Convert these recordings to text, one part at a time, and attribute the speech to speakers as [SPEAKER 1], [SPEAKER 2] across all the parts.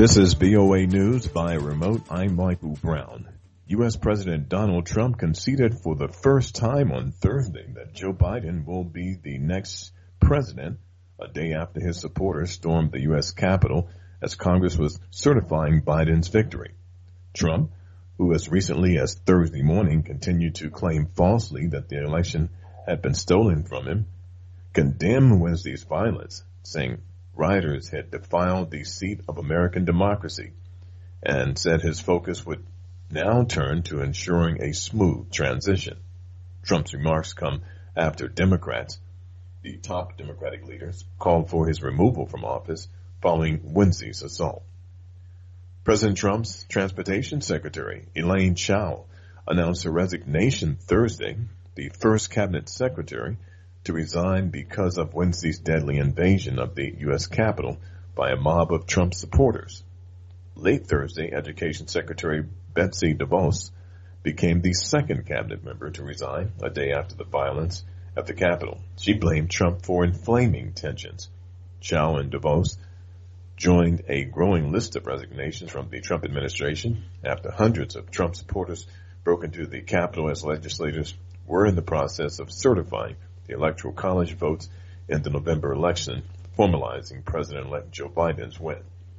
[SPEAKER 1] This is VOA News by remote. I'm Michael Brown. U.S. President Donald Trump conceded for the first time on Thursday that Joe Biden will be the next president, a day after his supporters stormed the U.S. Capitol as Congress was certifying Biden's victory. Trump, who as recently as Thursday morning continued to claim falsely that the election had been stolen from him, condemned Wednesday's violence, saying rioters had defiled the seat of American democracy, and said his focus would now turn to ensuring a smooth transition. Trump's remarks come after Democrats, the top Democratic leaders, called for his removal from office following Wednesday's assault. President Trump's Transportation Secretary, Elaine Chao, announced her resignation Thursday, the first cabinet secretary to resign because of Wednesday's deadly invasion of the U.S. Capitol by a mob of Trump supporters. Late Thursday, Education Secretary Betsy DeVos became the second cabinet member to resign a day after the violence at the Capitol. She blamed Trump for inflaming tensions. Chao and DeVos joined a growing list of resignations from the Trump administration after hundreds of Trump supporters broke into the Capitol as legislators were in the process of certifying the Electoral College votes in the November election, formalizing President-elect Joe Biden's win.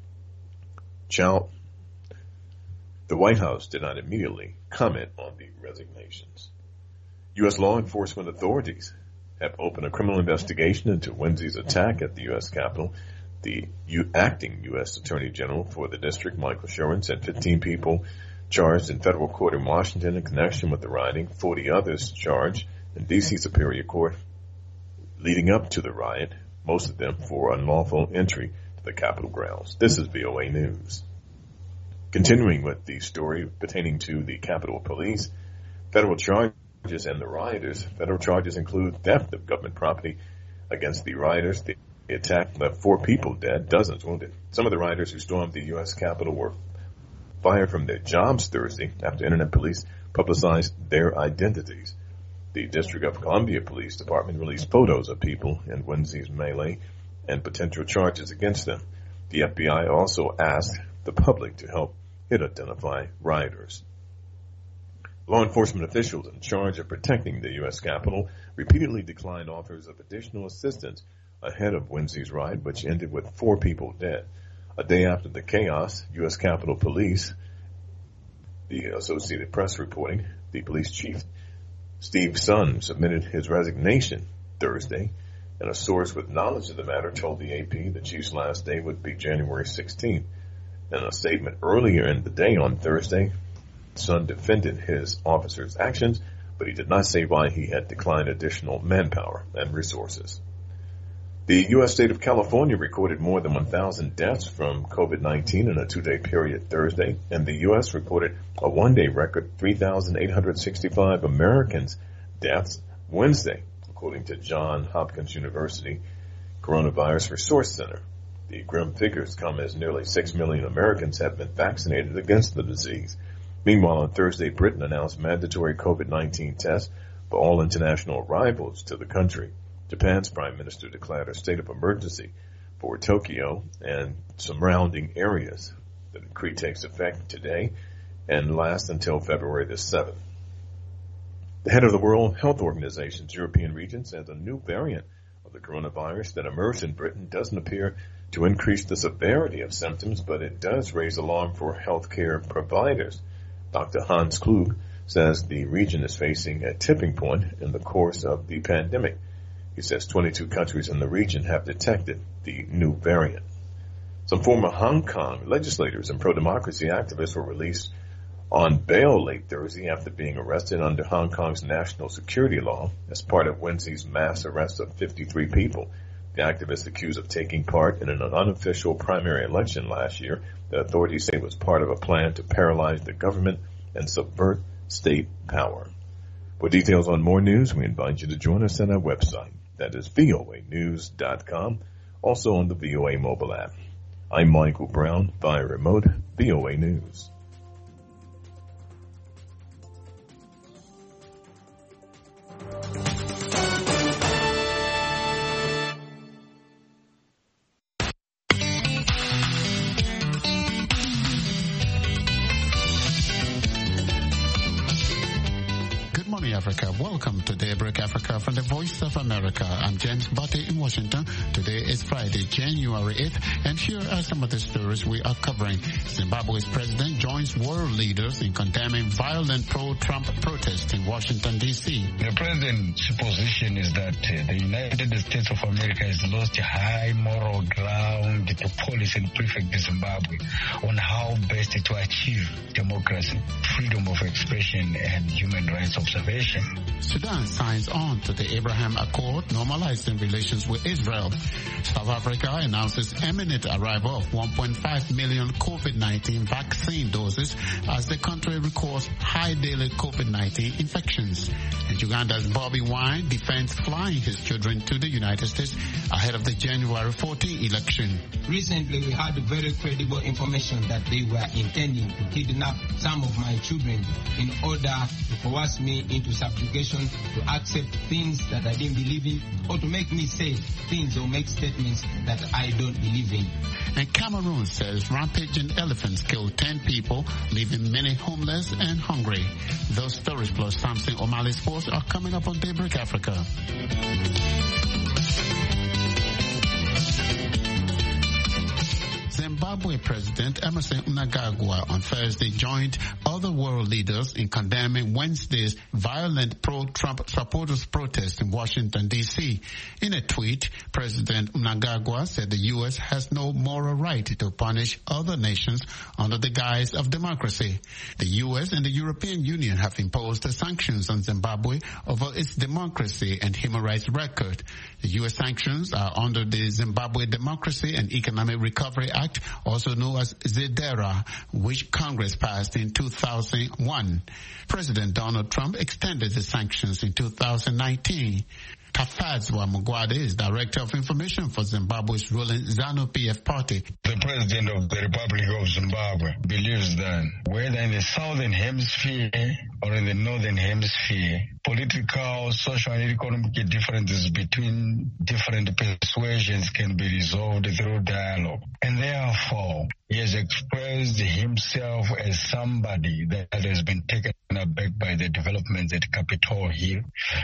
[SPEAKER 1] The White House did not immediately comment on the resignations. U.S. law enforcement authorities have opened a criminal investigation into Wednesday's attack at the U.S. Capitol. The acting U.S. Attorney General for the district, Michael Sherwin, said 15 people charged in federal court in Washington in connection with the rioting, 40 others charged in D.C. Superior Court leading up to the riot, most of them for unlawful entry to the Capitol grounds. This is VOA News. Continuing with the story pertaining to the Capitol Police, federal charges and the rioters. Federal charges include theft of government property against the rioters. The attack left 4 people dead, dozens wounded. Some of the rioters who stormed the U.S. Capitol were fired from their jobs Thursday after Internet police publicized their identities. The District of Columbia Police Department released photos of people in Wednesday's melee and potential charges against them. The FBI also asked the public to help it identify rioters. Law enforcement officials in charge of protecting the U.S. Capitol repeatedly declined offers of additional assistance ahead of Wednesday's riot, which ended with 4 people dead. A day after the chaos, U.S. Capitol Police, the Associated Press reporting, the police chief Steve Sun submitted his resignation Thursday, and a source with knowledge of the matter told the AP the chief's last day would be January 16th. In a statement earlier in the day on Thursday, Sun defended his officers' actions, but he did not say why he had declined additional manpower and resources. The U.S. state of California recorded more than 1,000 deaths from COVID-19 in a 2-day period Thursday, and the U.S. reported a 1-day record 3,865 Americans' deaths Wednesday, according to Johns Hopkins University Coronavirus Resource Center. The grim figures come as nearly 6 million Americans have been vaccinated against the disease. Meanwhile, on Thursday, Britain announced mandatory COVID-19 tests for all international arrivals to the country. Japan's prime minister declared a state of emergency for Tokyo and surrounding areas. The decree takes effect today and lasts until February the 7th. The head of the World Health Organization's European region says a new variant of the coronavirus that emerged in Britain doesn't appear to increase the severity of symptoms, but it does raise alarm for healthcare providers. Dr. Hans Klug says the region is facing a tipping point in the course of the pandemic. He says 22 countries in the region have detected the new variant. Some former Hong Kong legislators and pro-democracy activists were released on bail late Thursday after being arrested under Hong Kong's national security law as part of Wednesday's mass arrest of 53 people. The activists accused of taking part in an unofficial primary election last year that authorities say was part of a plan to paralyze the government and subvert state power. For details on more news, we invite you to join us on our website. That is voanews.com, also on the VOA mobile app. I'm Michael Brown, via remote, VOA News.
[SPEAKER 2] Africa. Welcome to Daybreak Africa from the Voice of America. I'm James Butte in Washington. Today is Friday, January 8th, and here are some of the stories we are covering. Zimbabwe's president joins world leaders in condemning violent pro-Trump protests in Washington, D.C.
[SPEAKER 3] The president's position is that the United States of America has lost high moral ground to police and prefect Zimbabwe on how best to achieve democracy, freedom of expression, and human rights observation.
[SPEAKER 2] Sudan signs on to the Abraham Accord, normalizing relations with Israel. South Africa announces imminent arrival of 1.5 million COVID-19 vaccine doses as the country records high daily COVID-19 infections. And Uganda's Bobby Wine defends flying his children to the United States ahead of the January 14 election.
[SPEAKER 4] Recently, we had very credible information that they were intending to kidnap some of my children in order to coerce me into subjugation, to accept things that I didn't believe in, or to make me say things or make statements that I don't believe in.
[SPEAKER 2] And Cameroon says rampaging elephants killed 10 people, leaving many homeless and hungry. Those stories plus Samson O'Malley Sports are coming up on Daybreak Africa. Zimbabwe President Emmerson Mnangagwa on Thursday joined other world leaders in condemning Wednesday's violent pro-Trump supporters protest in Washington, D.C. In a tweet, President Mnangagwa said the U.S. has no moral right to punish other nations under the guise of democracy. The U.S. and the European Union have imposed sanctions on Zimbabwe over its democracy and human rights record. The U.S. sanctions are under the Zimbabwe Democracy and Economic Recovery Act, also known as ZEDERA, which Congress passed in 2001. President Donald Trump extended the sanctions in 2019. Kafadzwa Mugwade is Director of Information for Zimbabwe's ruling ZANU-PF party.
[SPEAKER 3] The President of the Republic of Zimbabwe believes that whether in the Southern Hemisphere or in the Northern Hemisphere, political, social, and economic differences between different persuasions can be resolved through dialogue. And therefore, he has expressed himself as somebody that has been taken aback by the developments at Capitol Hill,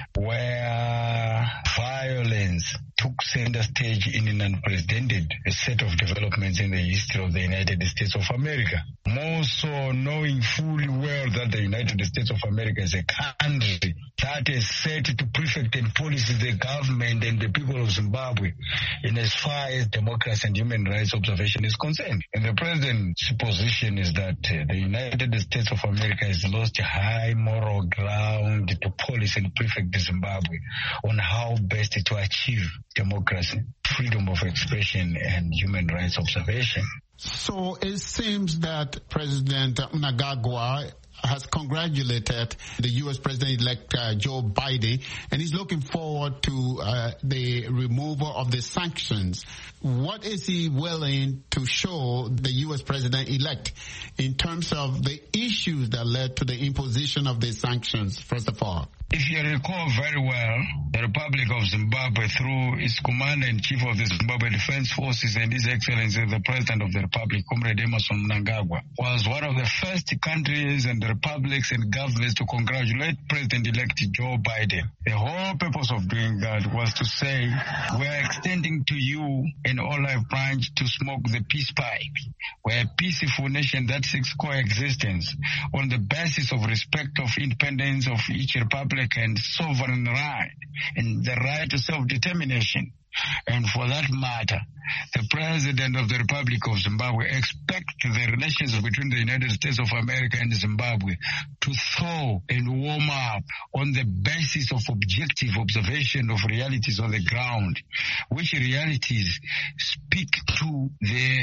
[SPEAKER 3] where violence took center stage in an unprecedented set of developments in the history of the United States of America. More so knowing fully well that the United States of America is a country that is set to prefect and police the government and the people of Zimbabwe in as far as democracy and human rights observation is concerned. And the president's position is that the United States of America has lost high moral ground to police and prefect Zimbabwe on how best to achieve democracy, freedom of expression, and human rights observation.
[SPEAKER 2] So it seems that President Mnangagwa has congratulated the U.S. President-elect Joe Biden, and he's looking forward to the removal of the sanctions. What is he willing to show the U.S. President-elect in terms of the issues that led to the imposition of the sanctions, first of all?
[SPEAKER 3] If you recall very well, the Republic of Zimbabwe, through its Commander-in-Chief of the Zimbabwe Defense Forces and His Excellency the President of the Republic, Comrade Emmerson Mnangagwa, was one of the first countries and republics and governments to congratulate President-elect Joe Biden. The whole purpose of doing that was to say, we are extending to you an olive branch to smoke the peace pipe. We're a peaceful nation that seeks coexistence on the basis of respect of independence of each republic and sovereign right and the right to self-determination. And for that matter, the President of the Republic of Zimbabwe expects the relations between the United States of America and Zimbabwe to thaw and warm up on the basis of objective observation of realities on the ground, which realities speak to the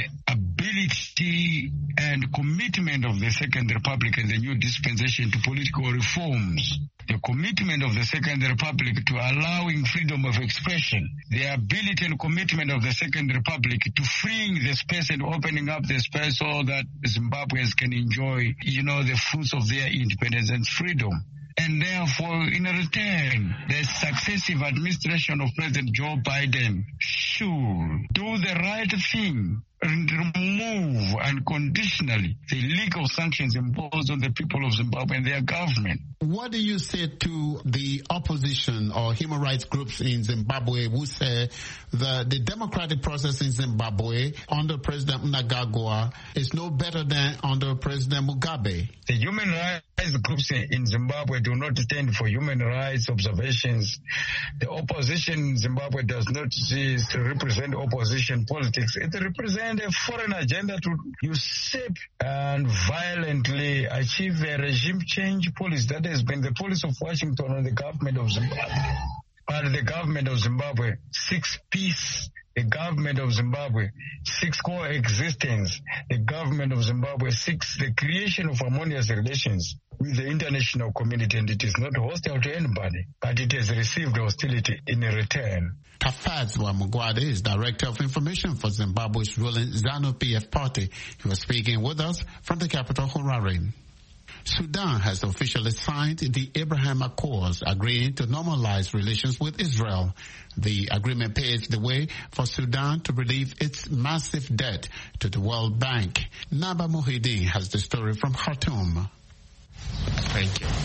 [SPEAKER 3] ability and commitment of the Second Republic and the new dispensation to political reforms. The commitment of the Second Republic to allowing freedom of expression, the ability and commitment of the Second Republic to freeing the space and opening up the space so that Zimbabweans can enjoy, the fruits of their independence and freedom. And therefore, in return, the successive administration of President Joe Biden should do the right thing remove unconditionally the legal sanctions imposed on the people of Zimbabwe and their government.
[SPEAKER 2] What do you say to the opposition or human rights groups in Zimbabwe who say that the democratic process in Zimbabwe under President Mnangagwa is no better than under President Mugabe?
[SPEAKER 3] The human rights groups in Zimbabwe do not stand for human rights observations. The opposition in Zimbabwe does not represent opposition politics. It represents a foreign agenda to usurp and violently achieve a regime change policy. That has been the policy of Washington and the government of Zimbabwe. But the government of Zimbabwe seeks peace. The government of Zimbabwe seeks coexistence. The government of Zimbabwe seeks the creation of harmonious relations with the international community, and it is not hostile to anybody, but it has received hostility in return.
[SPEAKER 2] Tafadzwa Mugwade is Director of Information for Zimbabwe's ruling ZANU-PF party. He was speaking with us from the capital, Harare. Sudan has officially signed the Abraham Accords, agreeing to normalize relations with Israel. The agreement paves the way for Sudan to relieve its massive debt to the World Bank. Naba Muhyiddin has the story from Khartoum.
[SPEAKER 5] Thank you.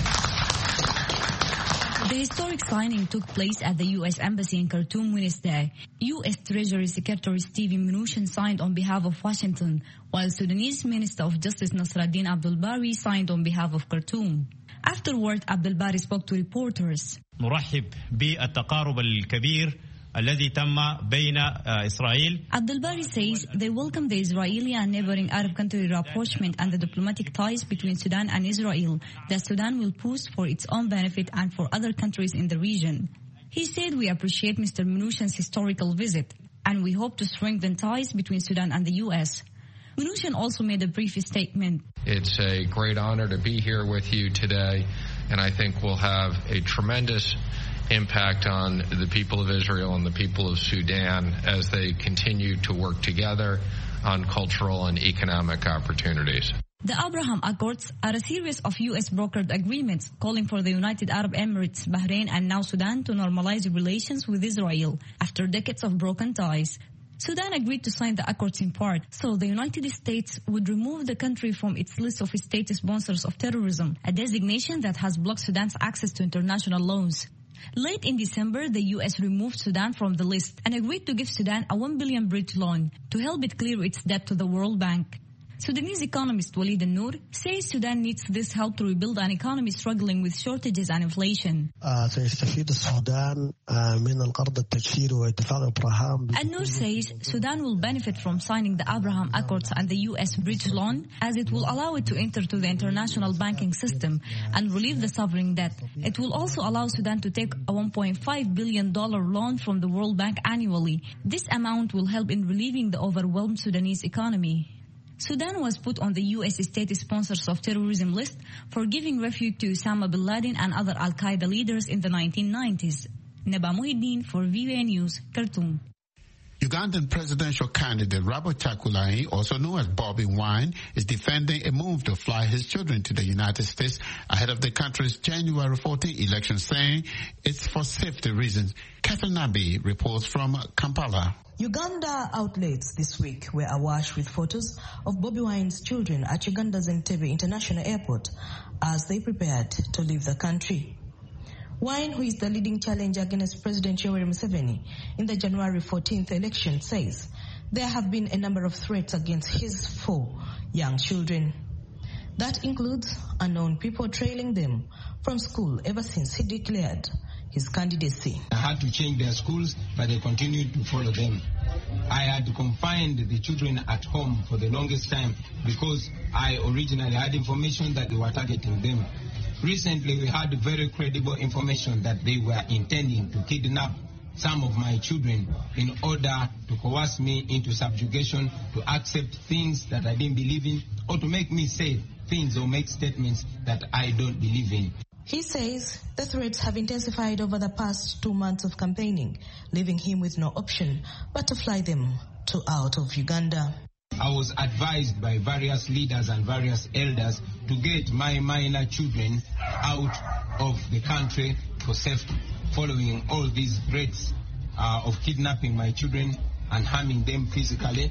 [SPEAKER 6] The historic signing took place at the U.S. Embassy in Khartoum Wednesday. U.S. Treasury Secretary Steven Mnuchin signed on behalf of Washington, while Sudanese Minister of Justice Nasraddin Abdul Bari signed on behalf of Khartoum. Afterward, Abdul Bari spoke to reporters.
[SPEAKER 5] نرحب بالتقارب الكبير الذي تم بين إسرائيل.
[SPEAKER 6] Abdul Bari says they welcome the Israeli and neighboring Arab country rapprochement and the diplomatic ties between Sudan and Israel that Sudan will push for its own benefit and for other countries in the region. He said, "We appreciate Mr. Mnuchin's historical visit and we hope to strengthen ties between Sudan and the U.S." Mnuchin also made a brief statement.
[SPEAKER 7] It's a great honor to be here with you today, and I think we'll have a tremendous impact on the people of Israel and the people of Sudan as they continue to work together on cultural and economic opportunities.
[SPEAKER 6] The Abraham Accords are a series of U.S.-brokered agreements calling for the United Arab Emirates, Bahrain, and now Sudan to normalize relations with Israel after decades of broken ties. Sudan agreed to sign the accords in part, so the United States would remove the country from its list of state sponsors of terrorism, a designation that has blocked Sudan's access to international loans. Late in December, the U.S. removed Sudan from the list and agreed to give Sudan a $1 billion bridge loan to help it clear its debt to the World Bank. Sudanese economist Walid Al-Noor says Sudan needs this help to rebuild an economy struggling with shortages and inflation.
[SPEAKER 8] سيستفيد السودان من القرض التجفيري واتفاق إبراهام.
[SPEAKER 6] Al-Noor says Sudan will benefit from signing the Abraham Accords and the U.S. bridge loan, as it will allow it to enter to the international banking system and relieve the sovereign debt. It will also allow Sudan to take a $1.5 billion loan from the World Bank annually. This amount will help in relieving the overwhelmed Sudanese economy. Sudan was put on the U.S. state sponsors of terrorism list for giving refuge to Osama bin Laden and other al-Qaeda leaders in the 1990s. Naba Muhyiddin for VOA News, Khartoum.
[SPEAKER 2] Ugandan presidential candidate Robert Kyagulanyi, also known as Bobby Wine, is defending a move to fly his children to the United States ahead of the country's January 14 election, saying it's for safety reasons. Catherine Nabi reports from Kampala.
[SPEAKER 9] Uganda outlets this week were awash with photos of Bobby Wine's children at Uganda's Entebbe International Airport as they prepared to leave the country. Wine, who is the leading challenger against President Yoweri Museveni in the January 14th election, says there have been a number of threats against his 4 young children. That includes unknown people trailing them from school ever since he declared his candidacy.
[SPEAKER 4] I had to change their schools, but they continued to follow them. I had confined the children at home for the longest time because I originally had information that they were targeting them. Recently, we had very credible information that they were intending to kidnap some of my children in order to coerce me into subjugation, to accept things that I didn't believe in, or to make me say things or make statements that I don't believe in.
[SPEAKER 9] He says the threats have intensified over the past 2 months of campaigning, leaving him with no option but to fly them out of Uganda.
[SPEAKER 4] I was advised by various leaders and various elders to get my minor children out of the country for safety, following all these threats of kidnapping my children and harming them physically.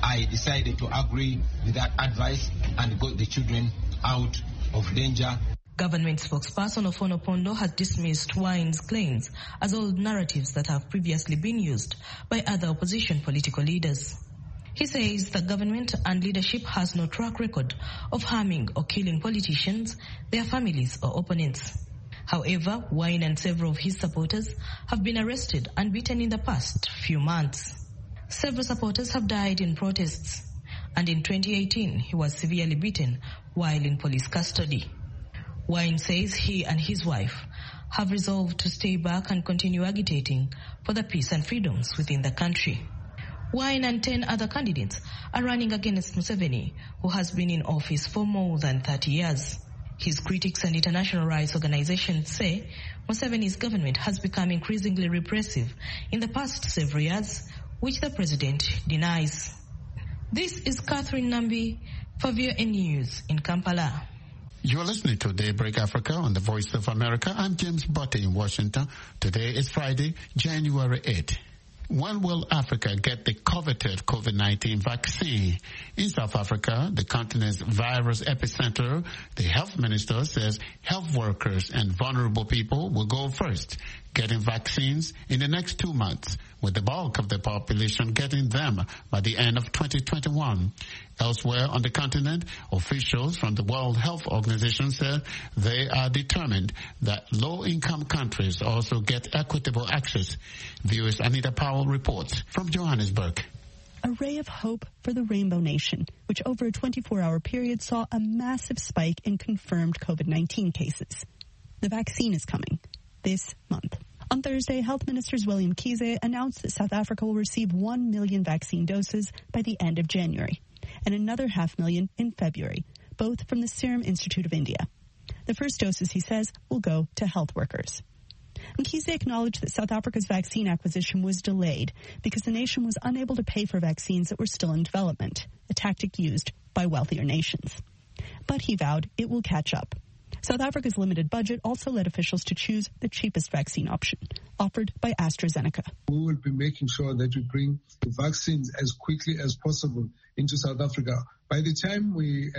[SPEAKER 4] I decided to agree with that advice and got the children out of danger.
[SPEAKER 9] Government spokesperson Ofono Pondo has dismissed Wine's claims as old narratives that have previously been used by other opposition political leaders. He says the government and leadership has no track record of harming or killing politicians, their families or opponents. However, Wine and several of his supporters have been arrested and beaten in the past few months. Several supporters have died in protests, and in 2018 he was severely beaten while in police custody. Wine says he and his wife have resolved to stay back and continue agitating for the peace and freedoms within the country. Wine and 10 other candidates are running against Museveni, who has been in office for more than 30 years. His critics and international rights organizations say Museveni's government has become increasingly repressive in the past several years, which the president denies. This is Catherine Nambi for VOA News in Kampala.
[SPEAKER 2] You're listening to Daybreak Africa on the Voice of America. I'm James Botte in Washington. Today is Friday, January 8th. When will Africa get the coveted COVID-19 vaccine? In South Africa, the continent's virus epicenter, the health minister says health workers and vulnerable people will go first, getting vaccines in the next 2 months, with the bulk of the population getting them by the end of 2021. Elsewhere on the continent, officials from the World Health Organization said they are determined that low-income countries also get equitable access. Viewers Anita Powell reports from Johannesburg.
[SPEAKER 10] A ray of hope for the Rainbow Nation, which over a 24-hour period saw a massive spike in confirmed COVID-19 cases. The vaccine is coming this month. On Thursday, Health Minister William Mkhize announced that South Africa will receive 1 million vaccine doses by the end of January, and another 500,000 in February, both from the Serum Institute of India. The first doses, he says, will go to health workers. Mkhize acknowledged that South Africa's vaccine acquisition was delayed because the nation was unable to pay for vaccines that were still in development, a tactic used by wealthier nations. But he vowed it will catch up. South Africa's limited budget also led officials to choose the cheapest vaccine option, offered by AstraZeneca.
[SPEAKER 11] We will be making sure that we bring the vaccines as quickly as possible into South Africa. By the time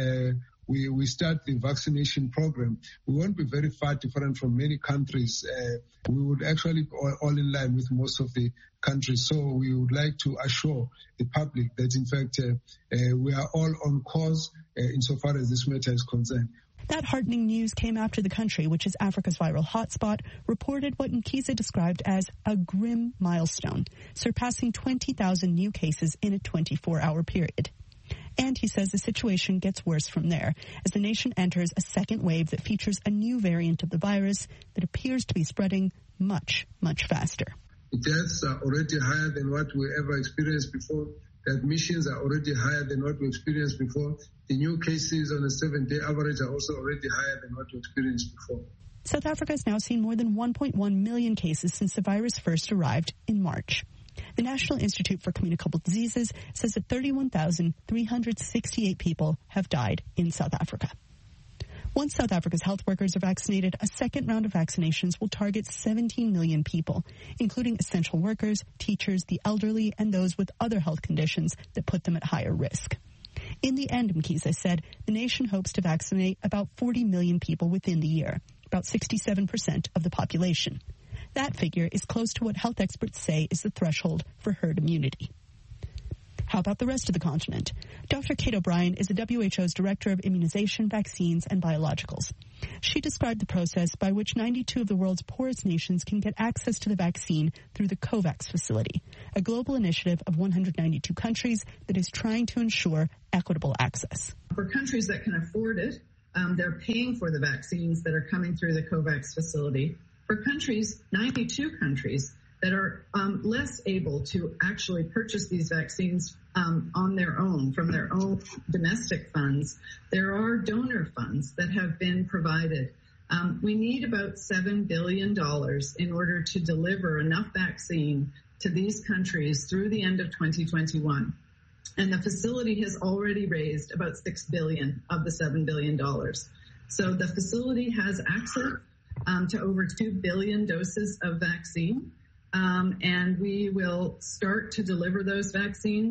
[SPEAKER 11] we start the vaccination program, we won't be very far different from many countries. We would actually be all in line with most of the countries. So we would like to assure the public that, in fact, we are all on course insofar as this matter is concerned.
[SPEAKER 10] That heartening news came after the country, which is Africa's viral hotspot, reported what Mkhize described as a grim milestone, surpassing 20,000 new cases in a 24-hour period. And he says the situation gets worse from there, as the nation enters a second wave that features a new variant of the virus that appears to be spreading much, much faster.
[SPEAKER 11] The deaths are already higher than what we ever experienced before. The admissions are already higher than what we experienced before. The new cases on a 7-day average are also already higher than what we experienced before.
[SPEAKER 10] South Africa has now seen more than 1.1 million cases since the virus first arrived in March. The National Institute for Communicable Diseases says that 31,368 people have died in South Africa. Once South Africa's health workers are vaccinated, a second round of vaccinations will target 17 million people, including essential workers, teachers, the elderly, and those with other health conditions that put them at higher risk. In the end, Mkhize said, the nation hopes to vaccinate about 40 million people within the year, about 67% of the population. That figure is close to what health experts say is the threshold for herd immunity. How about the rest of the continent? Dr. Kate O'Brien is the WHO's Director of Immunization, Vaccines, and Biologicals. She described the process by which 92 of the world's poorest nations can get access to the vaccine through the COVAX facility, a global initiative of 192 countries that is trying to ensure equitable access.
[SPEAKER 12] For countries that can afford it, they're paying for the vaccines that are coming through the COVAX facility. For countries, 92 countries, that are less able to actually purchase these vaccines on their own, from their own domestic funds, there are donor funds that have been provided. We need about $7 billion in order to deliver enough vaccine to these countries through the end of 2021. And the facility has already raised about $6 billion of the $7 billion. So the facility has access to over 2 billion doses of vaccine. And we will start to deliver those vaccines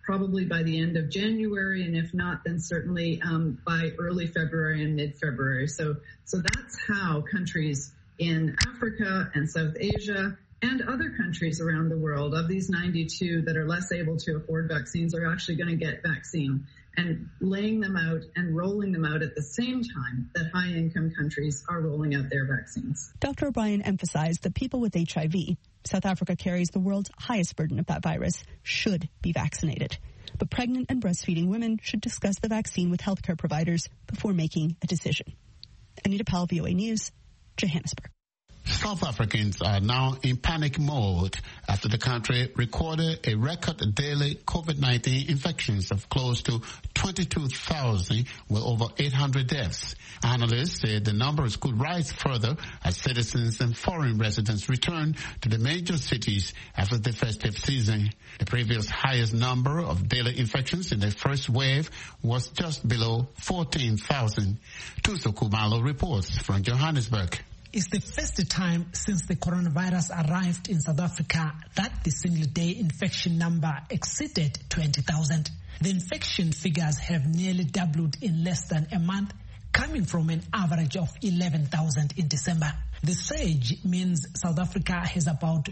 [SPEAKER 12] probably by the end of January, and if not, then certainly by early February and mid-February. So that's how countries in Africa and South Asia and other countries around the world, of these 92 that are less able to afford vaccines, are actually going to get vaccine, and laying them out and rolling them out at the same time that high-income countries are rolling out their vaccines.
[SPEAKER 10] Dr. O'Brien emphasized that people with HIV, South Africa carries the world's highest burden of that virus, should be vaccinated. But pregnant and breastfeeding women should discuss the vaccine with healthcare providers before making a decision. Anita Powell, VOA News, Johannesburg.
[SPEAKER 2] South Africans are now in panic mode after the country recorded a record daily COVID-19 infections of close to 22,000 with over 800 deaths. Analysts say the numbers could rise further as citizens and foreign residents return to the major cities after the festive season. The previous highest number of daily infections in the first wave was just below 14,000. Tuso Kumalo reports from Johannesburg.
[SPEAKER 13] It's the first time since the coronavirus arrived in South Africa that the single-day infection number exceeded 20,000. The infection figures have nearly doubled in less than a month, coming from an average of 11,000 in December. The surge means South Africa has about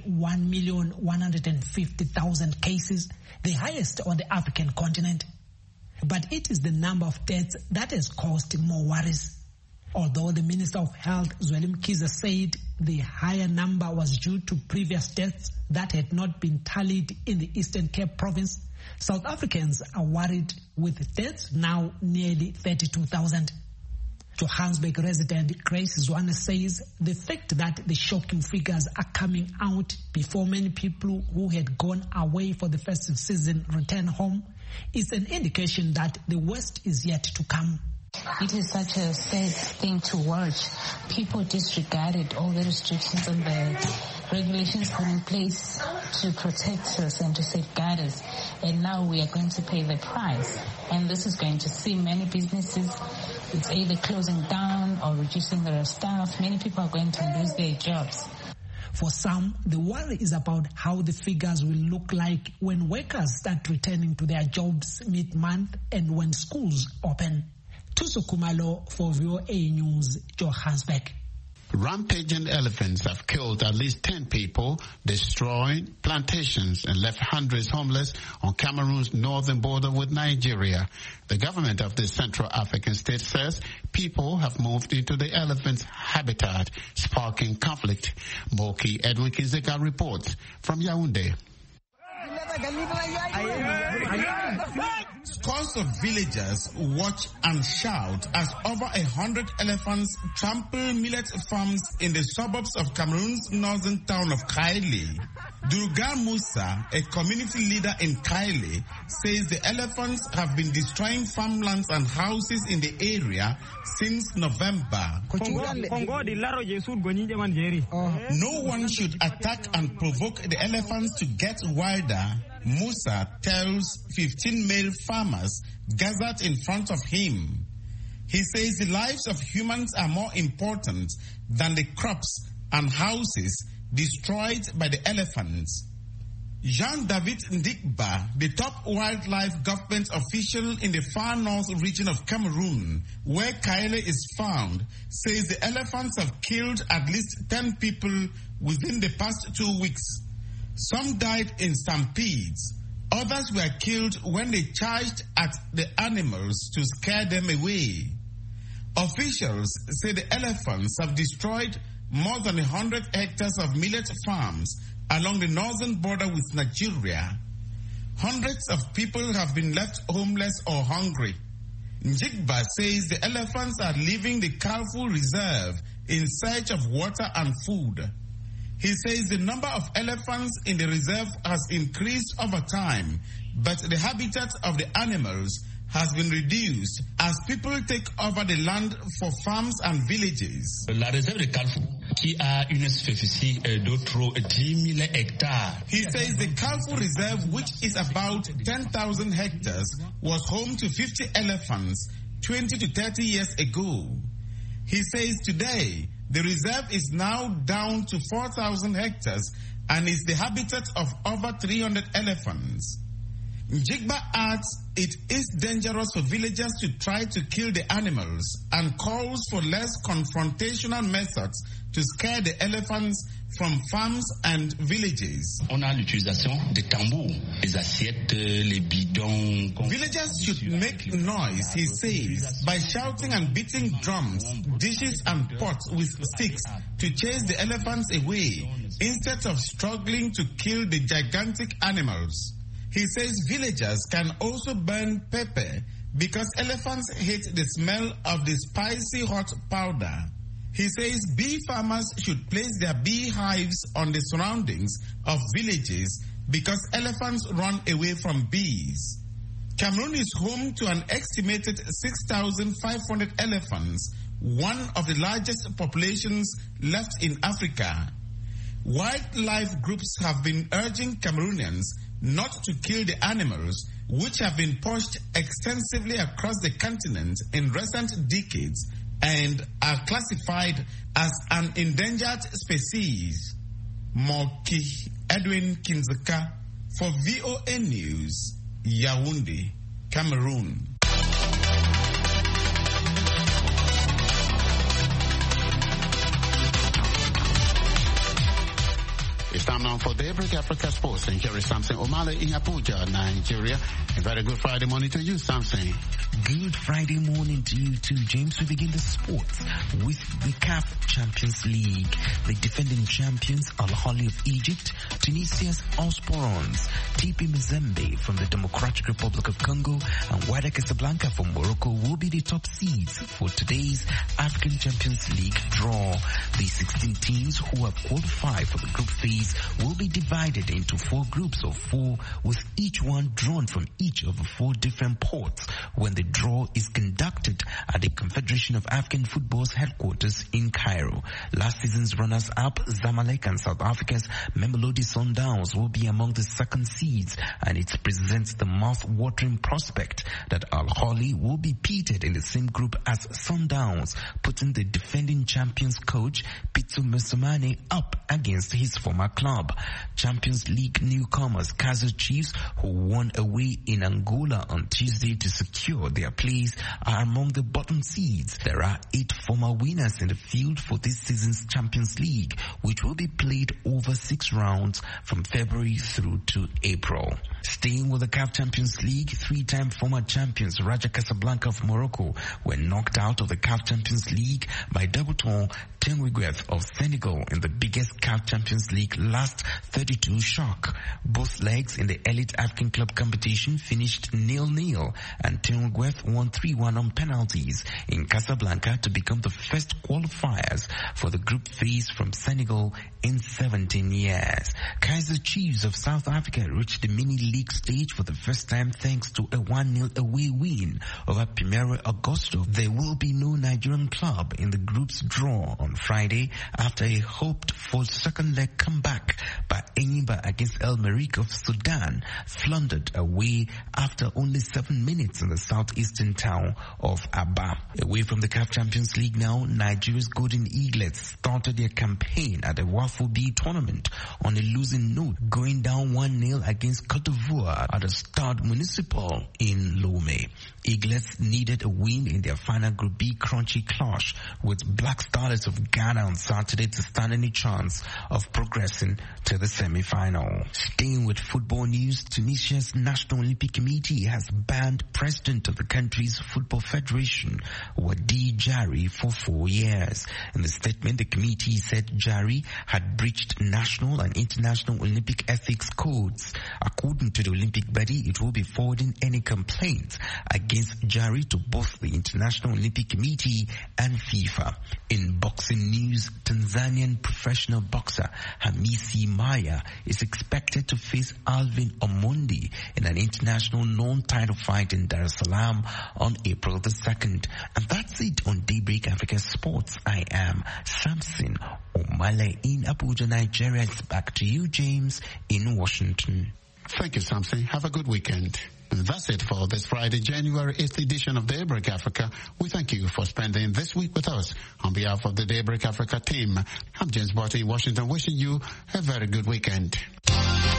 [SPEAKER 13] 1,150,000 cases, the highest on the African continent. But it is the number of deaths that has caused more worries. Although the Minister of Health, Zweli Mkhize, said the higher number was due to previous deaths that had not been tallied in the Eastern Cape province, South Africans are worried with deaths now nearly 32,000. Johannesburg resident Grace Zwane says the fact that the shocking figures are coming out before many people who had gone away for the festive season return home is an indication that the worst is yet to come.
[SPEAKER 14] It is such a sad thing to watch. People disregarded all the restrictions and the regulations put in place to protect us and to safeguard us. And now we are going to pay the price. And this is going to see many businesses, it's either closing down or reducing their staff. Many people are going to lose their jobs.
[SPEAKER 13] For some, the worry is about how the figures will look like when workers start returning to their jobs mid-month and when schools open. Tuso Kumalo for VOA News, Johannesburg.
[SPEAKER 2] Rampaging elephants have killed at least 10 people, destroying plantations and left hundreds homeless on Cameroon's northern border with Nigeria. The government of the Central African state says people have moved into the elephant's habitat, sparking conflict. Moki Edwin Kinzeka reports from Yaoundé.
[SPEAKER 15] Scores of villagers watch and shout as over 100 elephants trample millet farms in the suburbs of Cameroon's northern town of Kaili. Durga Musa, a community leader in Kaili, says the elephants have been destroying farmlands and houses in the area since November. No one should attack and provoke the elephants to get wilder, Musa tells 15 male farmers gathered in front of him. He says the lives of humans are more important than the crops and houses destroyed by the elephants. Jean-David Ndikba, the top wildlife government official in the far north region of Cameroon, where Kaile is found, says the elephants have killed at least 10 people within the past 2 weeks. Some died in stampedes. Others were killed when they charged at the animals to scare them away. Officials say the elephants have destroyed more than 100 hectares of millet farms along the northern border with Nigeria. Hundreds of people have been left homeless or hungry. Njigba says the elephants are leaving the Carrefour Reserve in search of water and food. He says the number of elephants in the reserve has increased over time, but the habitat of the animals has been reduced as people take over the land for farms and villages.
[SPEAKER 16] La réserve de Carrefour, qui a une superficie d'environ 10 000 hectares.
[SPEAKER 15] He says the Carrefour Reserve, which is about 10,000 hectares, was home to 50 elephants 20 to 30 years ago. He says today, the reserve is now down to 4,000 hectares and is the habitat of over 300 elephants. Njigba adds it is dangerous for villagers to try to kill the animals and calls for less confrontational methods to scare the elephants from farms and villages.
[SPEAKER 16] On a l'utilisation des tambours, des assiettes, les bidons.
[SPEAKER 15] Villagers should make noise, he says, by shouting and beating drums, dishes and pots with sticks to chase the elephants away instead of struggling to kill the gigantic animals. He says villagers can also burn pepper because elephants hate the smell of the spicy hot powder. He says bee farmers should place their beehives on the surroundings of villages because elephants run away from bees. Cameroon is home to an estimated 6,500 elephants, one of the largest populations left in Africa. Wildlife groups have been urging Cameroonians not to kill the animals, which have been poached extensively across the continent in recent decades and are classified as an endangered species. Moki Edwin Kinzeka for VOA News, Yaoundé, Cameroon.
[SPEAKER 2] It's time now for Daybreak Africa Sports, and here is Samson Omale in Abuja, Nigeria. A very good Friday morning to you, Samson.
[SPEAKER 17] Good Friday morning to you too, James. We begin the sports with the CAF Champions League. The defending champions, Al Ahly of Egypt, Tunisia's Osporons, TP Mazembe from the Democratic Republic of Congo, and Wydad Casablanca from Morocco will be the top seeds for today's African Champions League draw. The 16 teams who have qualified for the group phase will be divided into 4 groups of 4, with each one drawn from each of the 4 different ports when the draw is conducted at the Confederation of African Football's headquarters in Cairo. Last season's runners-up, Zamalek, and South Africa's Mamelodi Sundowns will be among the second seeds, and it presents the mouth-watering prospect that Al Ahly will be pitted in the same group as Sundowns, putting the defending champions coach Pitso Mosimane up against his former club. Champions League newcomers Kaizer Chiefs, who won away in Angola on Tuesday to secure their place, are among the bottom seeds. There are 8 former winners in the field for this season's Champions League, which will be played over 6 rounds from February through to April. Staying with the CAF Champions League, 3-time former champions Raja Casablanca of Morocco were knocked out of the CAF Champions League by Debutant Tenerife of Senegal in the biggest CAF Champions League last 32 shock. Both legs in the Elite African Club competition finished 0-0, and Tenerife won 3-1 on penalties in Casablanca to become the first qualifiers for the group phase from Senegal in 17 years. Kaizer Chiefs of South Africa reached the mini-league stage for the first time thanks to a 1-0 away win over Primeiro Agosto. There will be no Nigerian club in the group's draw on Friday after a hoped-for second-leg comeback by Enyimba against El Merreikh of Sudan floundered away after only 7 minutes in the southeastern town of Aba. Away from the CAF Champions League now, Nigeria's Golden Eaglets started their campaign at the Wafo B tournament on a losing note, going down 1-0 against Cote d'Ivoire at the Stade Municipal in Lomé. Eaglets needed a win in their final Group B crunchy clash with Black Starlets of Ghana on Saturday to stand any chance of progressing to the semi-final. Staying with football news, Tunisia's National Olympic Committee has banned President of the country's Football Federation, Wadi Jari, for 4 years. In the statement, the committee said Jari had breached national and international Olympic ethics codes. According to the Olympic body, it will be forwarding any complaints against Jari to both the International Olympic Committee and FIFA. In boxing news, Tanzanian professional boxer Hamisi Maya is expected to face Alvin Omondi in an international non-title fight in Dar es Salaam on April the 2nd. And that's it on Daybreak Africa Sports. I am Samson Omale in Abuja, Nigeria. It's back to you, James, in Washington.
[SPEAKER 2] Thank you, Samson. Have a good weekend. And that's it for this Friday, January 8th edition of Daybreak Africa. We thank you for spending this week with us. On behalf of the Daybreak Africa team, I'm James Barty in Washington, wishing you a very good weekend.